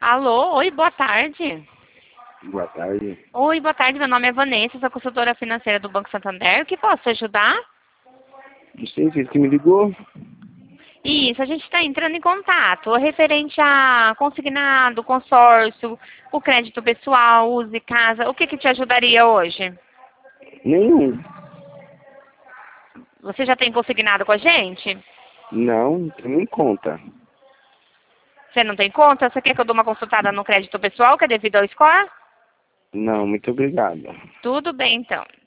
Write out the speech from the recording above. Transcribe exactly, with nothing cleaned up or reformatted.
Alô, oi, boa tarde. Boa tarde. Oi, boa tarde, meu nome é Vanessa, sou consultora financeira do Banco Santander. O que posso te ajudar? Não sei se que me ligou. Isso, a gente está entrando em contato, referente a consignado, consórcio, o crédito pessoal, use casa. O que que te ajudaria hoje? Nenhum. Você já tem consignado com a gente? Não, não tem nem conta. Você não tem conta? Você quer que eu dê uma consultada no crédito pessoal, que é devido ao score? Não, muito obrigado. Tudo bem, então.